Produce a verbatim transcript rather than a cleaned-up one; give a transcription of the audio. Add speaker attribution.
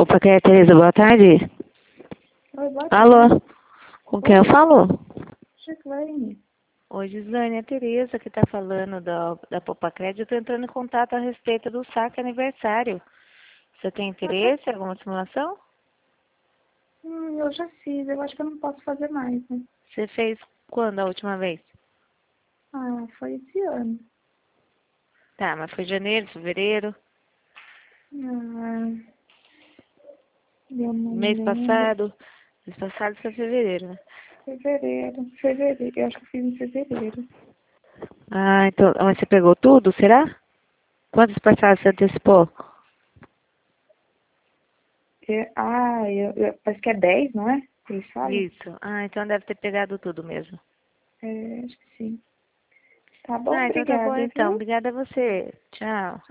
Speaker 1: Paquera Tereza, boa tarde.
Speaker 2: Oi, boa tarde.
Speaker 1: Alô? Com quem eu falo?
Speaker 2: Gislaine.
Speaker 1: Oi, Gislaine, é a Tereza que está falando da, da Popacred. Eu estou entrando em contato a respeito do saque aniversário. Você tem interesse em alguma simulação?
Speaker 2: Hum, eu já fiz, eu acho que eu não posso fazer mais, né?
Speaker 1: Você fez quando a última vez?
Speaker 2: Ah, foi esse ano.
Speaker 1: Tá, mas foi janeiro, fevereiro,
Speaker 2: Ah, eu não
Speaker 1: mês
Speaker 2: lembro.
Speaker 1: passado? Mês passado foi fevereiro, né?
Speaker 2: Fevereiro, fevereiro, eu acho que eu fiz em fevereiro.
Speaker 1: Ah, então, mas você pegou tudo, será? Quantos passados você antecipou?
Speaker 2: É, ah, eu, eu, parece que é dez, não é? Eles falam?
Speaker 1: Isso. Ah, então deve ter pegado tudo mesmo.
Speaker 2: É, acho que sim. Tá bom,
Speaker 1: Ah, então tá bom
Speaker 2: obrigada,
Speaker 1: então.
Speaker 2: viu?
Speaker 1: Obrigada a você. Tchau.